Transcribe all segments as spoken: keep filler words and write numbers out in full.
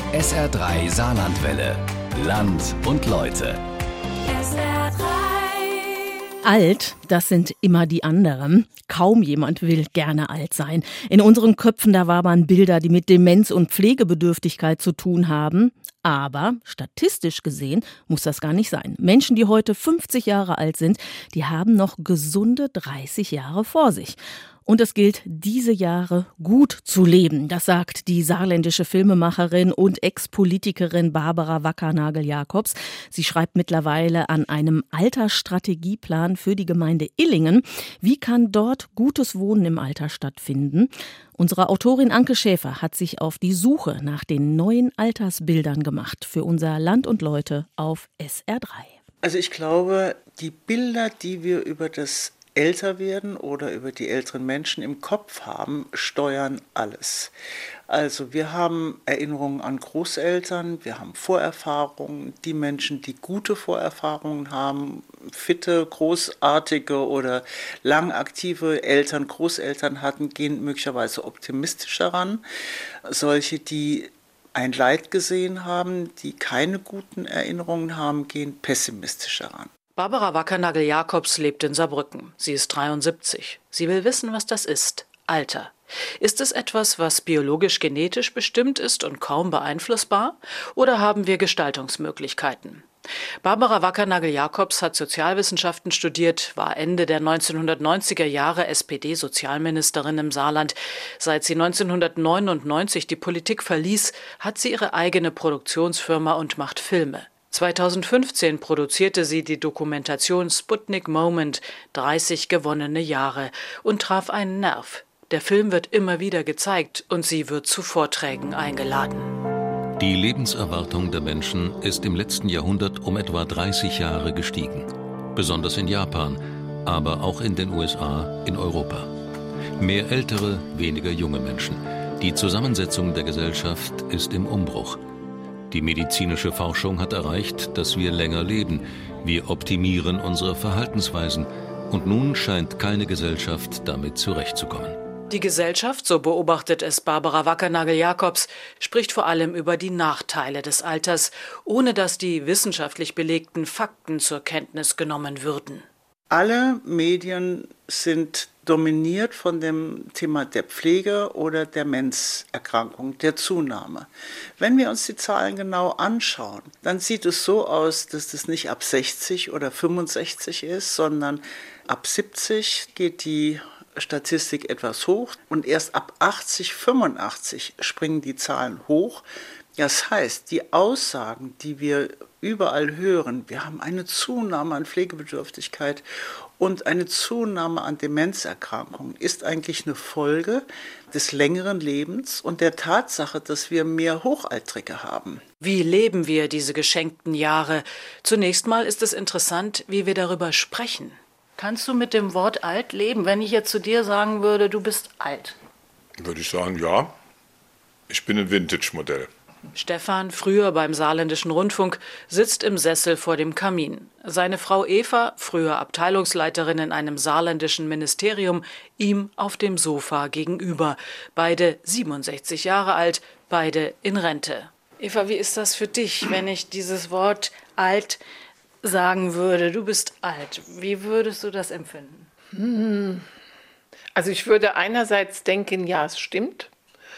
S R drei Saarlandwelle. Land und Leute. S R drei. Alt, das sind immer die anderen. Kaum jemand will gerne alt sein. In unseren Köpfen, da wabern Bilder, die mit Demenz und Pflegebedürftigkeit zu tun haben. Aber statistisch gesehen muss das gar nicht sein. Menschen, die heute fünfzig Jahre alt sind, die haben noch gesunde dreißig Jahre vor sich. Und es gilt, diese Jahre gut zu leben. Das sagt die saarländische Filmemacherin und Ex-Politikerin Barbara Wackernagel-Jakobs. Sie schreibt mittlerweile an einem Altersstrategieplan für die Gemeinde Illingen. Wie kann dort gutes Wohnen im Alter stattfinden? Unsere Autorin Anke Schäfer hat sich auf die Suche nach den neuen Altersbildern gemacht für unser Land und Leute auf S R drei. Also ich glaube, die Bilder, die wir über das Älterwerden oder über die älteren Menschen im Kopf haben, steuern alles. Also wir haben Erinnerungen an Großeltern, wir haben Vorerfahrungen, die Menschen, die gute Vorerfahrungen haben, fitte, großartige oder lang aktive Eltern, Großeltern hatten, gehen möglicherweise optimistischer ran. Solche, die ein Leid gesehen haben, die keine guten Erinnerungen haben, gehen pessimistischer ran. Barbara Wackernagel-Jakobs lebt in Saarbrücken. Sie ist dreiundsiebzig. Sie will wissen, was das ist. Alter. Ist es etwas, was biologisch-genetisch bestimmt ist und kaum beeinflussbar? Oder haben wir Gestaltungsmöglichkeiten? Barbara Wackernagel-Jakobs hat Sozialwissenschaften studiert, war Ende der neunzehnhundertneunziger Jahre S P D-Sozialministerin im Saarland. Seit sie neunzehnhundertneunundneunzig die Politik verließ, hat sie ihre eigene Produktionsfirma und macht Filme. zweitausendfünfzehn produzierte sie die Dokumentation Sputnik Moment, dreißig gewonnene Jahre, und traf einen Nerv. Der Film wird immer wieder gezeigt und sie wird zu Vorträgen eingeladen. Die Lebenserwartung der Menschen ist im letzten Jahrhundert um etwa dreißig Jahre gestiegen. Besonders in Japan, aber auch in den U S A, in Europa. Mehr ältere, weniger junge Menschen. Die Zusammensetzung der Gesellschaft ist im Umbruch. Die medizinische Forschung hat erreicht, dass wir länger leben. Wir optimieren unsere Verhaltensweisen. Und nun scheint keine Gesellschaft damit zurechtzukommen. Die Gesellschaft, so beobachtet es Barbara Wackernagel-Jakobs, spricht vor allem über die Nachteile des Alters, ohne dass die wissenschaftlich belegten Fakten zur Kenntnis genommen würden. Alle Medien sind dominiert von dem Thema der Pflege oder der Demenzerkrankung, der Zunahme. Wenn wir uns die Zahlen genau anschauen, dann sieht es so aus, dass das nicht ab sechzig oder fünfundsechzig ist, sondern ab siebzig geht die Statistik etwas hoch und erst ab achtzig, fünfundachtzig springen die Zahlen hoch. Das heißt, die Aussagen, die wir überall hören, wir haben eine Zunahme an Pflegebedürftigkeit und eine Zunahme an Demenzerkrankungen, ist eigentlich eine Folge des längeren Lebens und der Tatsache, dass wir mehr Hochaltrige haben. Wie leben wir diese geschenkten Jahre? Zunächst mal ist es interessant, wie wir darüber sprechen. Kannst du mit dem Wort alt leben, wenn ich jetzt zu dir sagen würde, du bist alt? Würde ich sagen, ja. Ich bin ein Vintage-Modell. Stefan, früher beim Saarländischen Rundfunk, sitzt im Sessel vor dem Kamin. Seine Frau Eva, früher Abteilungsleiterin in einem saarländischen Ministerium, ihm auf dem Sofa gegenüber. Beide siebenundsechzig Jahre alt, beide in Rente. Eva, wie ist das für dich, wenn ich dieses Wort alt sagen würde? Du bist alt. Wie würdest du das empfinden? Hm. Also ich würde einerseits denken, ja, es stimmt.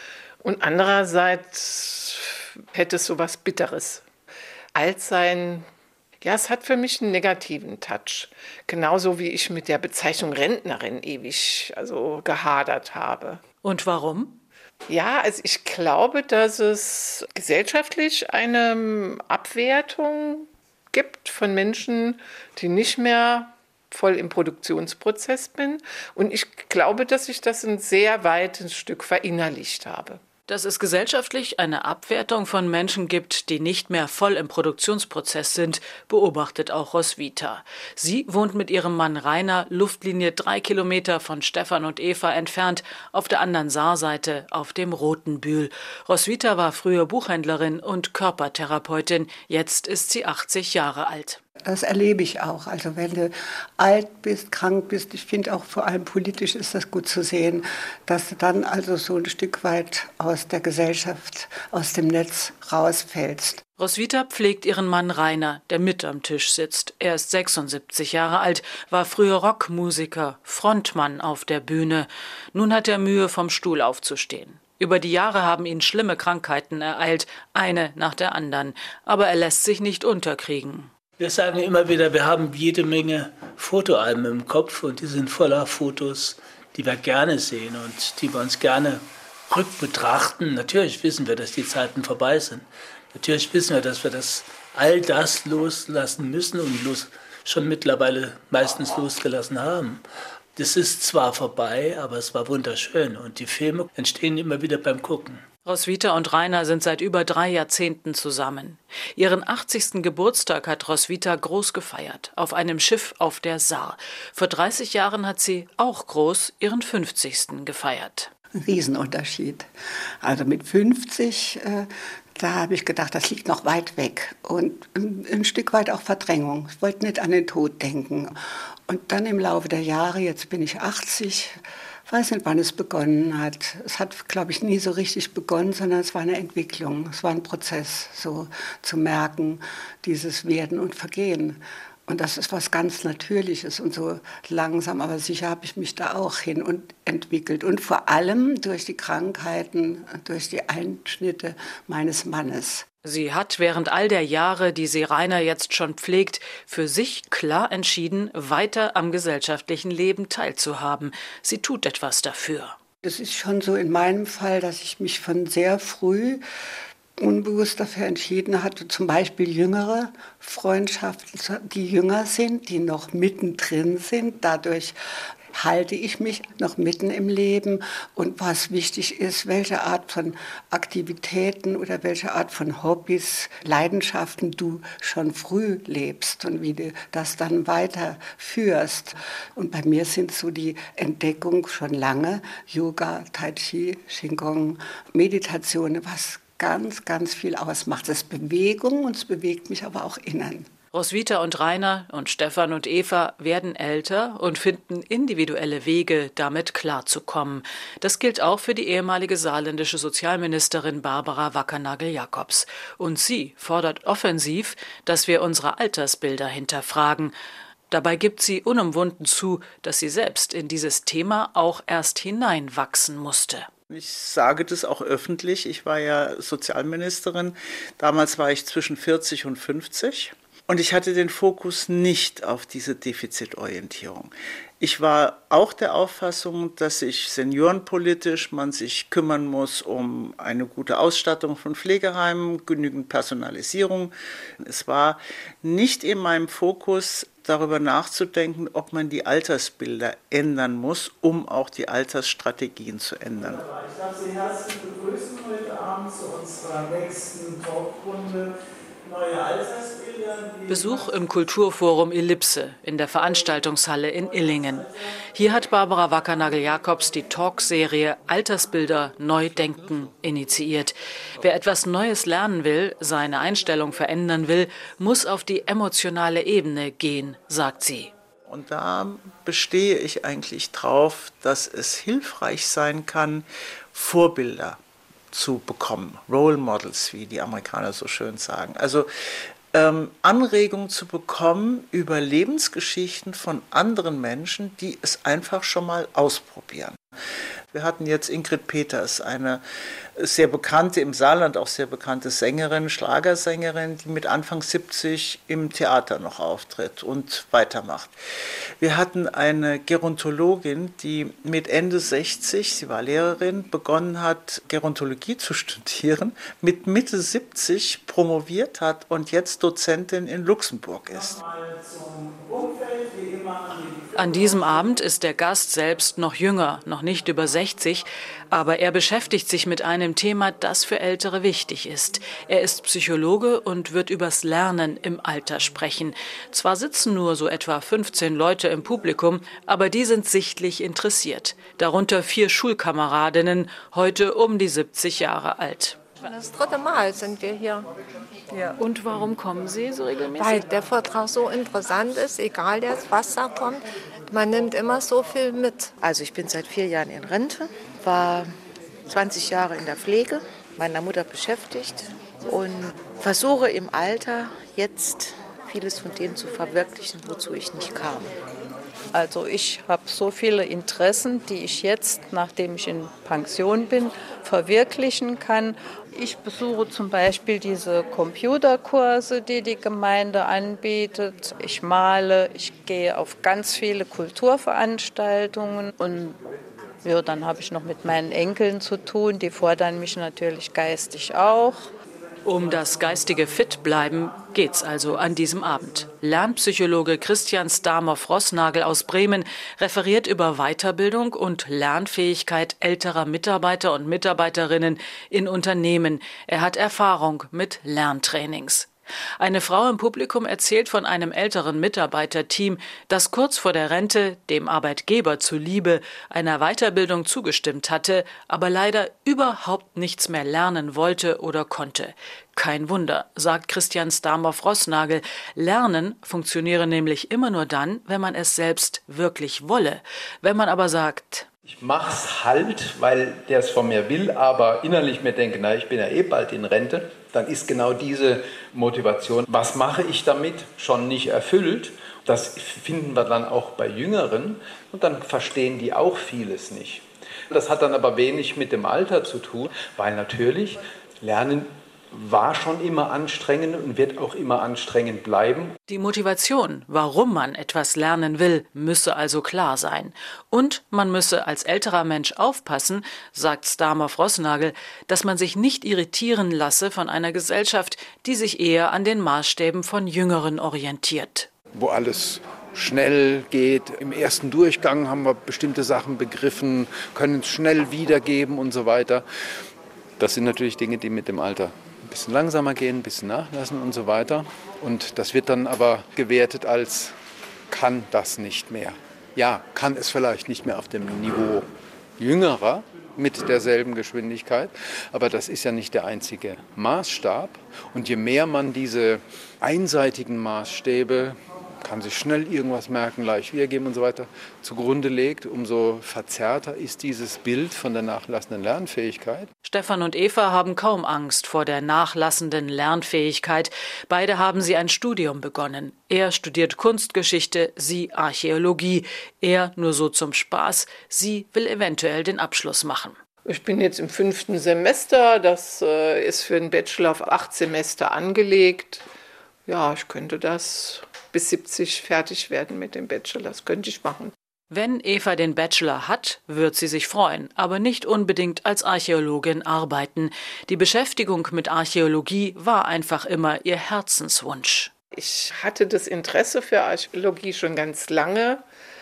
Und andererseits hätte es so was Bitteres. Alt sein, ja, es hat für mich einen negativen Touch. Genauso wie ich mit der Bezeichnung Rentnerin ewig also gehadert habe. Und warum? Ja, also ich glaube, dass es gesellschaftlich eine Abwertung gibt von Menschen, die nicht mehr voll im Produktionsprozess bin. Und ich glaube, dass ich das ein sehr weites Stück verinnerlicht habe. Dass es gesellschaftlich eine Abwertung von Menschen gibt, die nicht mehr voll im Produktionsprozess sind, beobachtet auch Roswitha. Sie wohnt mit ihrem Mann Rainer Luftlinie drei Kilometer von Stefan und Eva entfernt, auf der anderen Saarseite auf dem Rotenbühl. Roswitha war früher Buchhändlerin und Körpertherapeutin, jetzt ist sie achtzig Jahre alt. Das erlebe ich auch. Also wenn du alt bist, krank bist, ich finde auch vor allem politisch ist das gut zu sehen, dass du dann also so ein Stück weit aus der Gesellschaft, aus dem Netz rausfällst. Roswitha pflegt ihren Mann Rainer, der mit am Tisch sitzt. Er ist sechsundsiebzig Jahre alt, war früher Rockmusiker, Frontmann auf der Bühne. Nun hat er Mühe, vom Stuhl aufzustehen. Über die Jahre haben ihn schlimme Krankheiten ereilt, eine nach der anderen. Aber er lässt sich nicht unterkriegen. Wir sagen immer wieder, wir haben jede Menge Fotoalben im Kopf und die sind voller Fotos, die wir gerne sehen und die wir uns gerne rückbetrachten. Natürlich wissen wir, dass die Zeiten vorbei sind. Natürlich wissen wir, dass wir das, all das loslassen müssen und los, schon mittlerweile meistens losgelassen haben. Das ist zwar vorbei, aber es war wunderschön und die Filme entstehen immer wieder beim Gucken. Roswitha und Rainer sind seit über drei Jahrzehnten zusammen. Ihren achtzigsten Geburtstag hat Roswitha groß gefeiert, auf einem Schiff auf der Saar. Vor dreißig Jahren hat sie auch groß ihren fünfzigsten gefeiert. Ein Riesenunterschied. Also mit fünfzig, äh, da habe ich gedacht, das liegt noch weit weg. Und ein, ein Stück weit auch Verdrängung. Ich wollte nicht an den Tod denken. Und dann im Laufe der Jahre, jetzt bin ich achtzig, weiß nicht, wann es begonnen hat. Es hat, glaube ich, nie so richtig begonnen, sondern es war eine Entwicklung. Es war ein Prozess, so zu merken, dieses Werden und Vergehen. Und das ist was ganz Natürliches. Und so langsam, aber sicher habe ich mich da auch hin und entwickelt. Und vor allem durch die Krankheiten, durch die Einschnitte meines Mannes. Sie hat während all der Jahre, die sie Rainer jetzt schon pflegt, für sich klar entschieden, weiter am gesellschaftlichen Leben teilzuhaben. Sie tut etwas dafür. Es ist schon so in meinem Fall, dass ich mich von sehr früh unbewusst dafür entschieden hatte, zum Beispiel jüngere Freundschaften, die jünger sind, die noch mittendrin sind. Dadurch halte ich mich noch mitten im Leben und was wichtig ist, welche Art von Aktivitäten oder welche Art von Hobbys, Leidenschaften du schon früh lebst und wie du das dann weiterführst. Und bei mir sind so die Entdeckung schon lange Yoga, Tai Chi, Qigong, Meditation, was ganz, ganz viel ausmacht. Es ist Bewegung und es bewegt mich aber auch innen. Roswitha und Rainer und Stefan und Eva werden älter und finden individuelle Wege, damit klarzukommen. Das gilt auch für die ehemalige saarländische Sozialministerin Barbara Wackernagel-Jakobs. Und sie fordert offensiv, dass wir unsere Altersbilder hinterfragen. Dabei gibt sie unumwunden zu, dass sie selbst in dieses Thema auch erst hineinwachsen musste. Ich sage das auch öffentlich. Ich war ja Sozialministerin. Damals war ich zwischen vierzig und fünfzig. Und ich hatte den Fokus nicht auf diese Defizitorientierung. Ich war auch der Auffassung, dass sich seniorenpolitisch man sich kümmern muss um eine gute Ausstattung von Pflegeheimen, genügend Personalisierung. Es war nicht in meinem Fokus, darüber nachzudenken, ob man die Altersbilder ändern muss, um auch die Altersstrategien zu ändern. Ich darf Sie herzlich begrüßen heute Abend zu unserer nächsten Talkrunde. Neue Altersbilder. Besuch im Kulturforum Ellipse in der Veranstaltungshalle in Illingen. Hier hat Barbara Wackernagel-Jakobs die Talkserie Altersbilder neu denken initiiert. Wer etwas Neues lernen will, seine Einstellung verändern will, muss auf die emotionale Ebene gehen, sagt sie. Und da bestehe ich eigentlich drauf, dass es hilfreich sein kann, Vorbilder zu bekommen, Role Models, wie die Amerikaner so schön sagen. Also ähm, Anregungen zu bekommen über Lebensgeschichten von anderen Menschen, die es einfach schon mal ausprobieren. Wir hatten jetzt Ingrid Peters, eine sehr bekannte, im Saarland auch sehr bekannte Sängerin, Schlagersängerin, die mit Anfang siebzig im Theater noch auftritt und weitermacht. Wir hatten eine Gerontologin, die mit Ende sechzig, sie war Lehrerin, begonnen hat, Gerontologie zu studieren, mit Mitte siebzig promoviert hat und jetzt Dozentin in Luxemburg ist. An diesem Abend ist der Gast selbst noch jünger, noch nicht über sechzig, aber er beschäftigt sich mit einem Thema, das für Ältere wichtig ist. Er ist Psychologe und wird übers Lernen im Alter sprechen. Zwar sitzen nur so etwa fünfzehn Leute im Publikum, aber die sind sichtlich interessiert. Darunter vier Schulkameradinnen, heute um die siebzig Jahre alt. Das dritte Mal sind wir hier. Ja. Und warum kommen Sie so regelmäßig? Weil der Vortrag so interessant ist, egal jetzt, was da kommt. Man nimmt immer so viel mit. Also ich bin seit vier Jahren in Rente, war zwanzig Jahre in der Pflege, meiner Mutter beschäftigt und versuche im Alter jetzt vieles von dem zu verwirklichen, wozu ich nicht kam. Also ich habe so viele Interessen, die ich jetzt, nachdem ich in Pension bin, verwirklichen kann. Ich besuche zum Beispiel diese Computerkurse, die die Gemeinde anbietet. Ich male, ich gehe auf ganz viele Kulturveranstaltungen und ja, dann habe ich noch mit meinen Enkeln zu tun. Die fordern mich natürlich geistig auch. Um das geistige Fitbleiben geht's also an diesem Abend. Lernpsychologe Christian Stamer-Frossnagel aus Bremen referiert über Weiterbildung und Lernfähigkeit älterer Mitarbeiter und Mitarbeiterinnen in Unternehmen. Er hat Erfahrung mit Lerntrainings. Eine Frau im Publikum erzählt von einem älteren Mitarbeiterteam, das kurz vor der Rente dem Arbeitgeber zuliebe einer Weiterbildung zugestimmt hatte, aber leider überhaupt nichts mehr lernen wollte oder konnte. Kein Wunder, sagt Christian Stamer-Frossnagel. Lernen funktioniere nämlich immer nur dann, wenn man es selbst wirklich wolle. Wenn man aber sagt, ich mach's halt, weil der es von mir will, aber innerlich mir denke, na, ich bin ja eh bald in Rente, dann ist genau diese Motivation, was mache ich damit, schon nicht erfüllt. Das finden wir dann auch bei Jüngeren und dann verstehen die auch vieles nicht. Das hat dann aber wenig mit dem Alter zu tun, weil natürlich Lernen war schon immer anstrengend und wird auch immer anstrengend bleiben. Die Motivation, warum man etwas lernen will, müsse also klar sein. Und man müsse als älterer Mensch aufpassen, sagt Stamer-Frossnagel, dass man sich nicht irritieren lasse von einer Gesellschaft, die sich eher an den Maßstäben von Jüngeren orientiert. Wo alles schnell geht. Im ersten Durchgang haben wir bestimmte Sachen begriffen, können es schnell wiedergeben und so weiter. Das sind natürlich Dinge, die mit dem Alter ein bisschen langsamer gehen, ein bisschen nachlassen und so weiter. Und das wird dann aber gewertet als, kann das nicht mehr. Ja, kann es vielleicht nicht mehr auf dem Niveau Jüngerer mit derselben Geschwindigkeit, aber das ist ja nicht der einzige Maßstab. Und je mehr man diese einseitigen Maßstäbe, kann sich schnell irgendwas merken, leicht wiedergeben und so weiter, zugrunde legt, umso verzerrter ist dieses Bild von der nachlassenden Lernfähigkeit. Stefan und Eva haben kaum Angst vor der nachlassenden Lernfähigkeit. Beide haben sie ein Studium begonnen. Er studiert Kunstgeschichte, sie Archäologie. Er nur so zum Spaß, sie will eventuell den Abschluss machen. Ich bin jetzt im fünften Semester, das äh, ist für einen Bachelor auf acht Semester angelegt. Ja, ich könnte das bis siebzig fertig werden mit dem Bachelor. Das könnte ich machen. Wenn Eva den Bachelor hat, wird sie sich freuen, aber nicht unbedingt als Archäologin arbeiten. Die Beschäftigung mit Archäologie war einfach immer ihr Herzenswunsch. Ich hatte das Interesse für Archäologie schon ganz lange,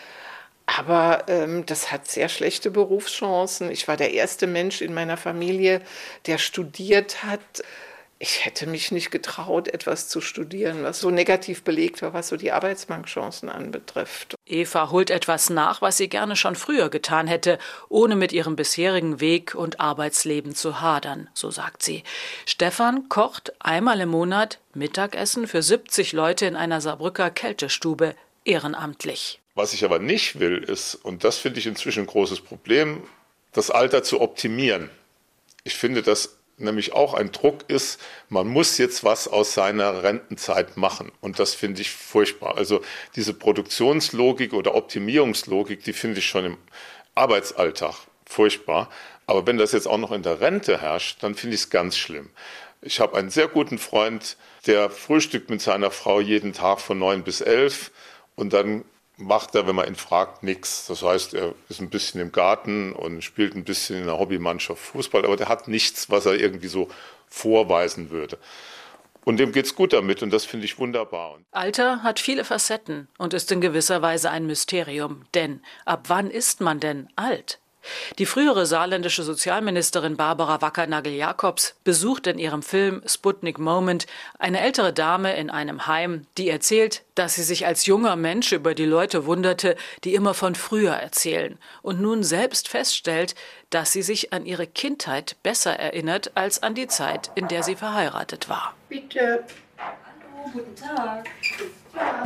aber ähm, das hat sehr schlechte Berufschancen. Ich war der erste Mensch in meiner Familie, der studiert hat. Ich hätte mich nicht getraut, etwas zu studieren, was so negativ belegt war, was so die Arbeitsmarktchancen anbetrifft. Eva holt etwas nach, was sie gerne schon früher getan hätte, ohne mit ihrem bisherigen Weg und Arbeitsleben zu hadern, so sagt sie. Stefan kocht einmal im Monat Mittagessen für siebzig Leute in einer Saarbrücker Kältestube, ehrenamtlich. Was ich aber nicht will, ist, und das finde ich inzwischen ein großes Problem, das Alter zu optimieren. Ich finde, dass nämlich auch ein Druck ist, man muss jetzt was aus seiner Rentenzeit machen. Und das finde ich furchtbar. Also diese Produktionslogik oder Optimierungslogik, die finde ich schon im Arbeitsalltag furchtbar. Aber wenn das jetzt auch noch in der Rente herrscht, dann finde ich es ganz schlimm. Ich habe einen sehr guten Freund, der frühstückt mit seiner Frau jeden Tag von neun bis elf und dann macht er, wenn man ihn fragt, nichts. Das heißt, er ist ein bisschen im Garten und spielt ein bisschen in einer Hobbymannschaft Fußball, aber der hat nichts, was er irgendwie so vorweisen würde. Und dem geht's gut damit und das finde ich wunderbar. Alter hat viele Facetten und ist in gewisser Weise ein Mysterium. Denn ab wann ist man denn alt? Die frühere saarländische Sozialministerin Barbara Wackernagel-Jakobs besucht in ihrem Film Sputnik Moment eine ältere Dame in einem Heim, die erzählt, dass sie sich als junger Mensch über die Leute wunderte, die immer von früher erzählen und nun selbst feststellt, dass sie sich an ihre Kindheit besser erinnert als an die Zeit, in der sie verheiratet war. Bitte. Hallo, guten Tag. Ja.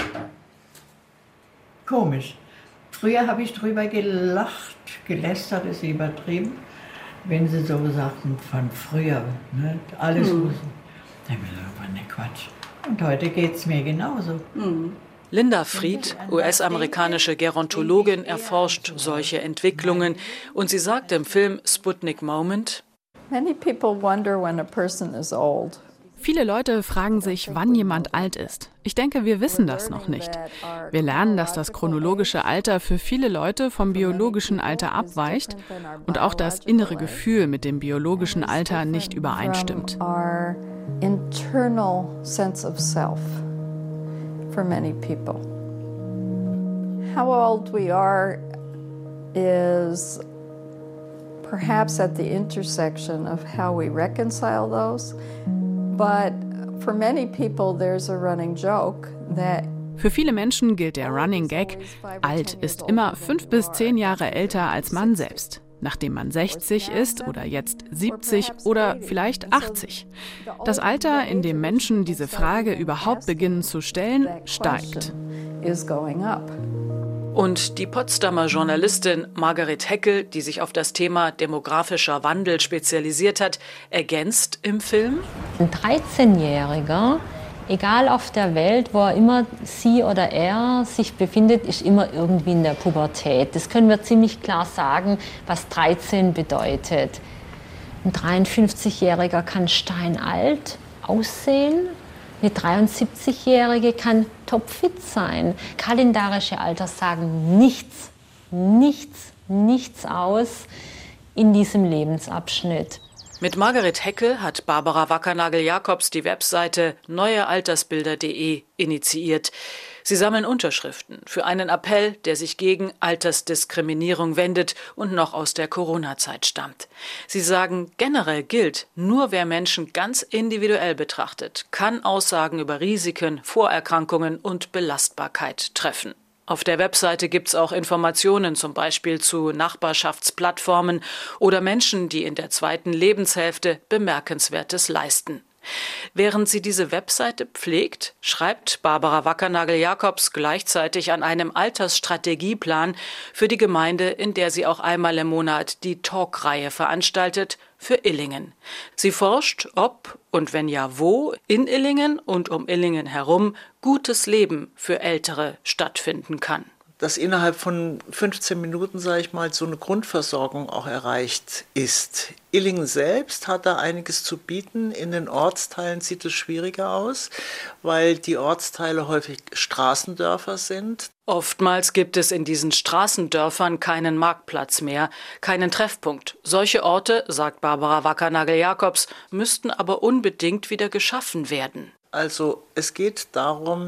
Komisch. Früher habe ich drüber gelacht, gelästert ist übertrieben, wenn sie so sagten von früher, ne? Alles hm. muss. Dann habe ich gesagt, war ne Quatsch. Und heute geht es mir genauso. Hm. Linda Fried, U S-amerikanische Gerontologin, erforscht solche Entwicklungen und sie sagt im Film Sputnik Moment: Many people wonder when a person is old. Viele Leute fragen sich, wann jemand alt ist. Ich denke, wir wissen das noch nicht. Wir lernen, dass das chronologische Alter für viele Leute vom biologischen Alter abweicht und auch das innere Gefühl mit dem biologischen Alter nicht übereinstimmt. Internal sense of self for many people. How old we are is perhaps at the intersection of how we reconcile those. But for many people there's a running joke that Für viele Menschen gilt der Running Gag, alt ist immer fünf bis zehn Jahre älter als man selbst. Nachdem man sechzig ist oder jetzt siebzig oder vielleicht achtzig. Das Alter, in dem Menschen diese Frage überhaupt beginnen zu stellen, steigt. Und die Potsdamer Journalistin Margaret Heckel, die sich auf das Thema demografischer Wandel spezialisiert hat, ergänzt im Film: Ein dreizehnjähriger, egal auf der Welt, wo er immer sie oder er sich befindet, ist immer irgendwie in der Pubertät. Das können wir ziemlich klar sagen, was dreizehn bedeutet. Ein dreiundfünfzigjähriger kann steinalt aussehen. Eine dreiundsiebzigjährige kann topfit sein. Kalendarische Alter sagen nichts, nichts, nichts aus in diesem Lebensabschnitt. Mit Margaret Heckel hat Barbara Wackernagel-Jakobs die Webseite neue altersbilder punkt de initiiert. Sie sammeln Unterschriften für einen Appell, der sich gegen Altersdiskriminierung wendet und noch aus der Corona-Zeit stammt. Sie sagen, generell gilt, nur wer Menschen ganz individuell betrachtet, kann Aussagen über Risiken, Vorerkrankungen und Belastbarkeit treffen. Auf der Webseite gibt es auch Informationen, zum Beispiel zu Nachbarschaftsplattformen oder Menschen, die in der zweiten Lebenshälfte Bemerkenswertes leisten. Während sie diese Webseite pflegt, schreibt Barbara Wackernagel-Jakobs gleichzeitig an einem Altersstrategieplan für die Gemeinde, in der sie auch einmal im Monat die Talkreihe veranstaltet, für Illingen. Sie forscht, ob und wenn ja wo in Illingen und um Illingen herum gutes Leben für Ältere stattfinden kann. Dass innerhalb von fünfzehn Minuten, sage ich mal, so eine Grundversorgung auch erreicht ist. Illingen selbst hat da einiges zu bieten. In den Ortsteilen sieht es schwieriger aus, weil die Ortsteile häufig Straßendörfer sind. Oftmals gibt es in diesen Straßendörfern keinen Marktplatz mehr, keinen Treffpunkt. Solche Orte, sagt Barbara Wackernagel-Jakobs, müssten aber unbedingt wieder geschaffen werden. Also es geht darum,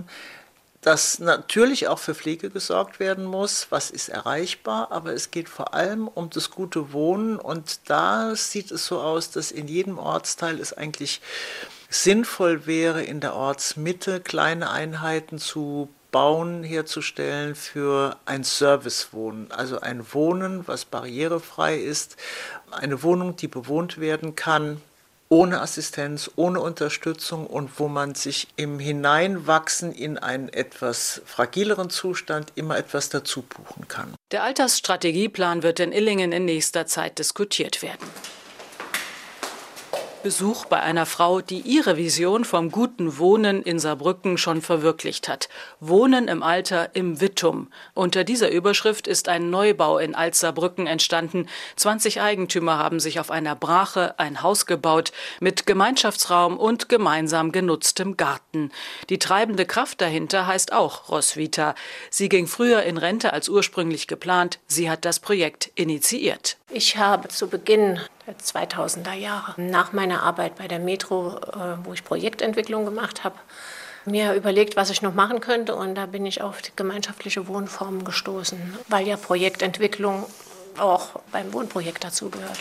dass natürlich auch für Pflege gesorgt werden muss, was ist erreichbar, aber es geht vor allem um das gute Wohnen und da sieht es so aus, dass in jedem Ortsteil es eigentlich sinnvoll wäre, in der Ortsmitte kleine Einheiten zu bauen, herzustellen für ein Servicewohnen, also ein Wohnen, was barrierefrei ist, eine Wohnung, die bewohnt werden kann, ohne Assistenz, ohne Unterstützung und wo man sich im Hineinwachsen in einen etwas fragileren Zustand immer etwas dazu buchen kann. Der Altersstrategieplan wird in Illingen in nächster Zeit diskutiert werden. Besuch bei einer Frau, die ihre Vision vom guten Wohnen in Saarbrücken schon verwirklicht hat. Wohnen im Alter im Wittum. Unter dieser Überschrift ist ein Neubau in Alt-Saarbrücken entstanden. zwanzig Eigentümer haben sich auf einer Brache ein Haus gebaut mit Gemeinschaftsraum und gemeinsam genutztem Garten. Die treibende Kraft dahinter heißt auch Roswitha. Sie ging früher in Rente als ursprünglich geplant. Sie hat das Projekt initiiert. Ich habe zu Beginn der zweitausender Jahre, nach meiner Arbeit bei der Metro, wo ich Projektentwicklung gemacht habe, mir überlegt, was ich noch machen könnte. Und da bin ich auf die gemeinschaftliche Wohnformen gestoßen, weil ja Projektentwicklung auch beim Wohnprojekt dazugehört.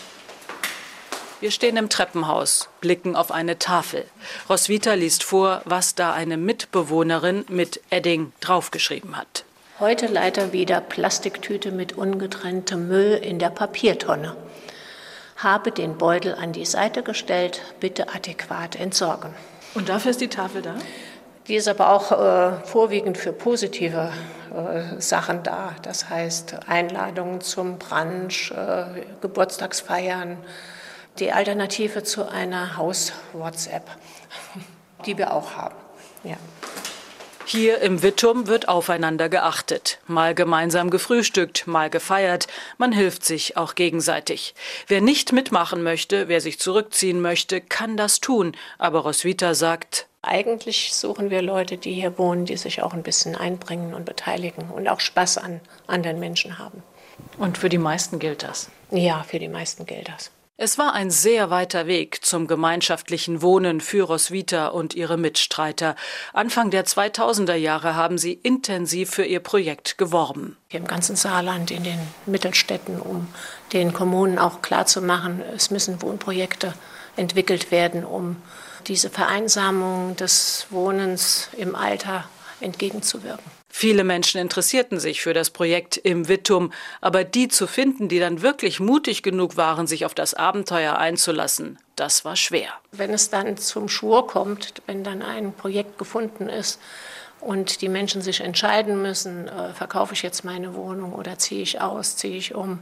Wir stehen im Treppenhaus, blicken auf eine Tafel. Roswitha liest vor, was da eine Mitbewohnerin mit Edding draufgeschrieben hat. Heute leider wieder Plastiktüte mit ungetrenntem Müll in der Papiertonne. Habe den Beutel an die Seite gestellt, bitte adäquat entsorgen. Und dafür ist die Tafel da? Die ist aber auch äh, vorwiegend für positive äh, Sachen da. Das heißt Einladungen zum Brunch, äh, Geburtstagsfeiern. Die Alternative zu einer Haus-WhatsApp, die wir auch haben. Ja. Hier im Wittum wird aufeinander geachtet. Mal gemeinsam gefrühstückt, mal gefeiert. Man hilft sich auch gegenseitig. Wer nicht mitmachen möchte, wer sich zurückziehen möchte, kann das tun. Aber Roswitha sagt, eigentlich suchen wir Leute, die hier wohnen, die sich auch ein bisschen einbringen und beteiligen und auch Spaß an anderen Menschen haben. Und für die meisten gilt das? Ja, für die meisten gilt das. Es war ein sehr weiter Weg zum gemeinschaftlichen Wohnen für Roswitha und ihre Mitstreiter. Anfang der zweitausender Jahre haben sie intensiv für ihr Projekt geworben. Hier im ganzen Saarland, in den Mittelstädten, um den Kommunen auch klarzumachen, es müssen Wohnprojekte entwickelt werden, um diese Vereinsamung des Wohnens im Alter entgegenzuwirken. Viele Menschen interessierten sich für das Projekt im Wittum, aber die zu finden, die dann wirklich mutig genug waren, sich auf das Abenteuer einzulassen, das war schwer. Wenn es dann zum Schwur kommt, wenn dann ein Projekt gefunden ist und die Menschen sich entscheiden müssen, äh, verkaufe ich jetzt meine Wohnung oder ziehe ich aus, ziehe ich um,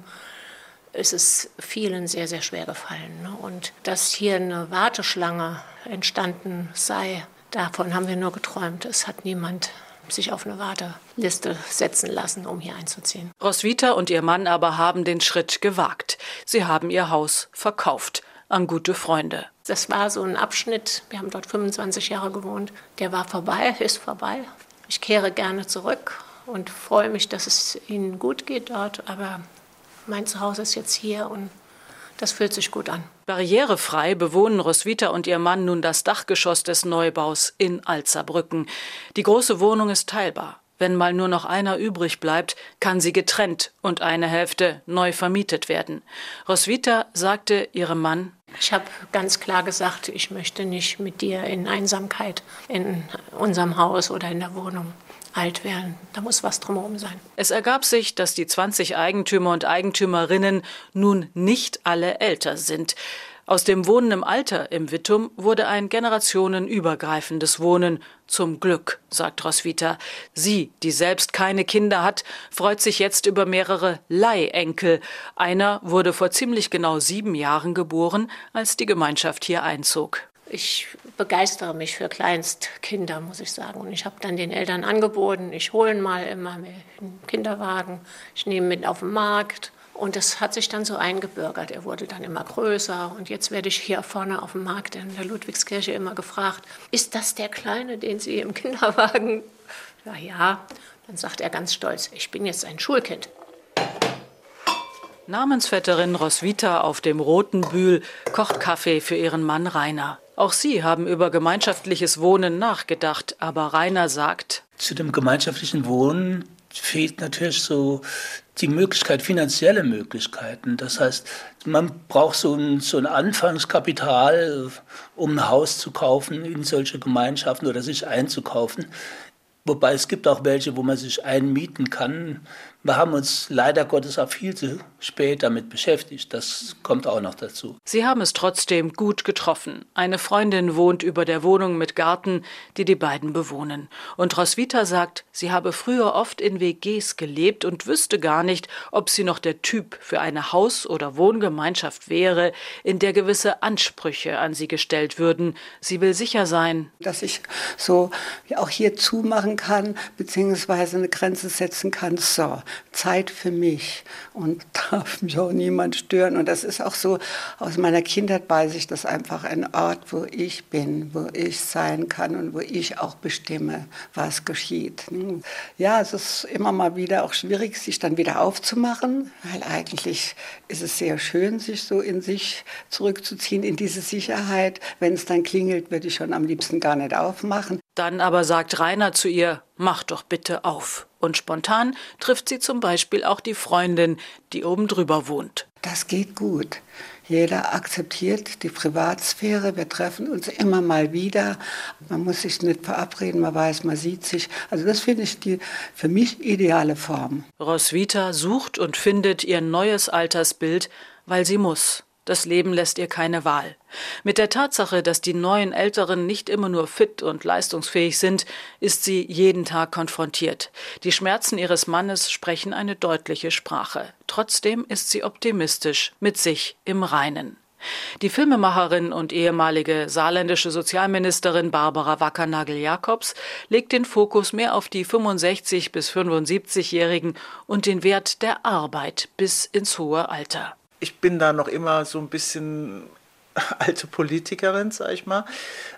ist es vielen sehr, sehr schwer gefallen. Ne? Und dass hier eine Warteschlange entstanden sei, davon haben wir nur geträumt. Es hat niemand sich auf eine Warteliste setzen lassen, um hier einzuziehen. Roswitha und ihr Mann aber haben den Schritt gewagt. Sie haben ihr Haus verkauft an gute Freunde. Das war so ein Abschnitt, wir haben dort fünfundzwanzig Jahre gewohnt, der war vorbei, ist vorbei. Ich kehre gerne zurück und freue mich, dass es ihnen gut geht dort, aber mein Zuhause ist jetzt hier und das fühlt sich gut an. Barrierefrei bewohnen Roswitha und ihr Mann nun das Dachgeschoss des Neubaus in Alzerbrücken. Die große Wohnung ist teilbar. Wenn mal nur noch einer übrig bleibt, kann sie getrennt und eine Hälfte neu vermietet werden. Roswitha sagte ihrem Mann: Ich habe ganz klar gesagt, ich möchte nicht mit dir in Einsamkeit in unserem Haus oder in der Wohnung alt werden. Da muss was drumherum sein. Es ergab sich, dass die zwanzig Eigentümer und Eigentümerinnen nun nicht alle älter sind. Aus dem Wohnen im Alter im Wittum wurde ein generationenübergreifendes Wohnen. Zum Glück, sagt Roswitha. Sie, die selbst keine Kinder hat, freut sich jetzt über mehrere Leihenkel. Einer wurde vor ziemlich genau sieben Jahren geboren, als die Gemeinschaft hier einzog. Ich begeistere mich für Kleinstkinder, muss ich sagen. Und ich habe dann den Eltern angeboten, ich hole mal immer einen Kinderwagen, ich nehme mit auf den Markt. Und das hat sich dann so eingebürgert. Er wurde dann immer größer. Und jetzt werde ich hier vorne auf dem Markt in der Ludwigskirche immer gefragt, ist das der Kleine, den Sie im Kinderwagen? Ja, ja. Dann sagt er ganz stolz, ich bin jetzt ein Schulkind. Namensvetterin Roswitha auf dem Roten Bühl kocht Kaffee für ihren Mann Rainer. Auch sie haben über gemeinschaftliches Wohnen nachgedacht, aber Rainer sagt: Zu dem gemeinschaftlichen Wohnen fehlt natürlich so die Möglichkeit, finanzielle Möglichkeiten. Das heißt, man braucht so ein, so ein Anfangskapital, um ein Haus zu kaufen in solche Gemeinschaften oder sich einzukaufen. Wobei es gibt auch welche, wo man sich einmieten kann. Wir haben uns leider Gottes auch viel zu spät damit beschäftigt. Das kommt auch noch dazu. Sie haben es trotzdem gut getroffen. Eine Freundin wohnt über der Wohnung mit Garten, die die beiden bewohnen. Und Roswitha sagt, sie habe früher oft in W Gs gelebt und wüsste gar nicht, ob sie noch der Typ für eine Haus- oder Wohngemeinschaft wäre, in der gewisse Ansprüche an sie gestellt würden. Sie will sicher sein, dass ich so auch hier zumachen kann, beziehungsweise eine Grenze setzen kann. So, Zeit für mich und darf mich auch niemand stören. Und das ist auch so, aus meiner Kindheit weiß ich, das einfach ein Ort, wo ich bin, wo ich sein kann und wo ich auch bestimme, was geschieht. Ja, es ist immer mal wieder auch schwierig, sich dann wieder aufzumachen, weil eigentlich ist es sehr schön, sich so in sich zurückzuziehen, in diese Sicherheit. Wenn es dann klingelt, würde ich schon am liebsten gar nicht aufmachen. Dann aber sagt Rainer zu ihr, mach doch bitte auf. Und spontan trifft sie zum Beispiel auch die Freundin, die oben drüber wohnt. Das geht gut. Jeder akzeptiert die Privatsphäre. Wir treffen uns immer mal wieder. Man muss sich nicht verabreden, man weiß, man sieht sich. Also das finde ich die für mich ideale Form. Roswitha sucht und findet ihr neues Altersbild, weil sie muss. Das Leben lässt ihr keine Wahl. Mit der Tatsache, dass die neuen Älteren nicht immer nur fit und leistungsfähig sind, ist sie jeden Tag konfrontiert. Die Schmerzen ihres Mannes sprechen eine deutliche Sprache. Trotzdem ist sie optimistisch, mit sich im Reinen. Die Filmemacherin und ehemalige saarländische Sozialministerin Barbara Wackernagel-Jakobs legt den Fokus mehr auf die fünfundsechzig- bis fünfundsiebzigjährigen und den Wert der Arbeit bis ins hohe Alter. Ich bin da noch immer so ein bisschen alte Politikerin, sag ich mal.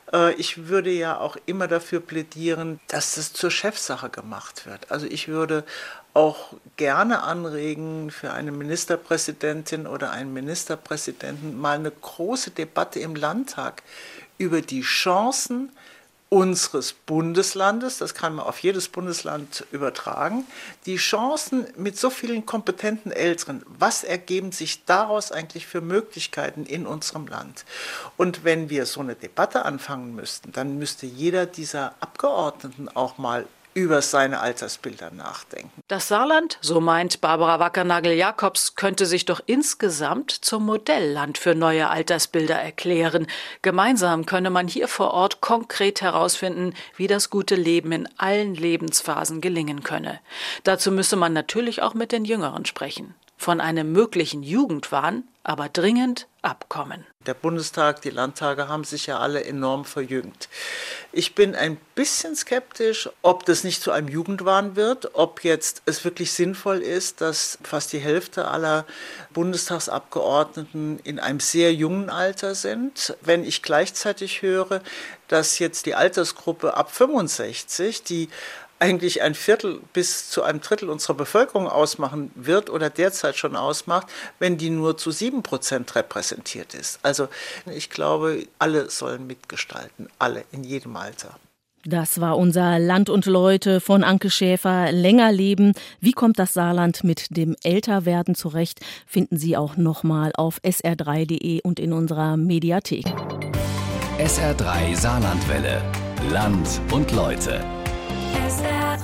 Ich würde ja auch immer dafür plädieren, dass das zur Chefsache gemacht wird. Also ich würde auch gerne anregen, für eine Ministerpräsidentin oder einen Ministerpräsidenten mal eine große Debatte im Landtag über die Chancen unseres Bundeslandes, das kann man auf jedes Bundesland übertragen, die Chancen mit so vielen kompetenten Älteren, was ergeben sich daraus eigentlich für Möglichkeiten in unserem Land? Und wenn wir so eine Debatte anfangen müssten, dann müsste jeder dieser Abgeordneten auch mal über seine Altersbilder nachdenken. Das Saarland, so meint Barbara Wackernagel-Jakobs, könnte sich doch insgesamt zum Modellland für neue Altersbilder erklären. Gemeinsam könne man hier vor Ort konkret herausfinden, wie das gute Leben in allen Lebensphasen gelingen könne. Dazu müsse man natürlich auch mit den Jüngeren sprechen. Von einem möglichen Jugendwahn aber dringend abkommen. Der Bundestag, die Landtage haben sich ja alle enorm verjüngt. Ich bin ein bisschen skeptisch, ob das nicht zu einem Jugendwahn wird, ob jetzt es wirklich sinnvoll ist, dass fast die Hälfte aller Bundestagsabgeordneten in einem sehr jungen Alter sind. Wenn ich gleichzeitig höre, dass jetzt die Altersgruppe ab fünfundsechzig, die eigentlich ein Viertel bis zu einem Drittel unserer Bevölkerung ausmachen wird oder derzeit schon ausmacht, wenn die nur zu sieben Prozent repräsentiert ist. Also ich glaube, alle sollen mitgestalten, alle in jedem Alter. Das war unser Land und Leute von Anke Schäfer. Länger leben. Wie kommt das Saarland mit dem Älterwerden zurecht? Finden Sie auch nochmal auf S R drei punkt de und in unserer Mediathek. S R drei Saarlandwelle. Land und Leute. S R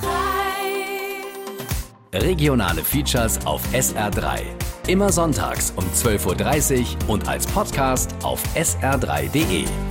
drei. Regionale Features auf S R drei. Immer sonntags um zwölf Uhr dreißig und als Podcast auf S R drei punkt de.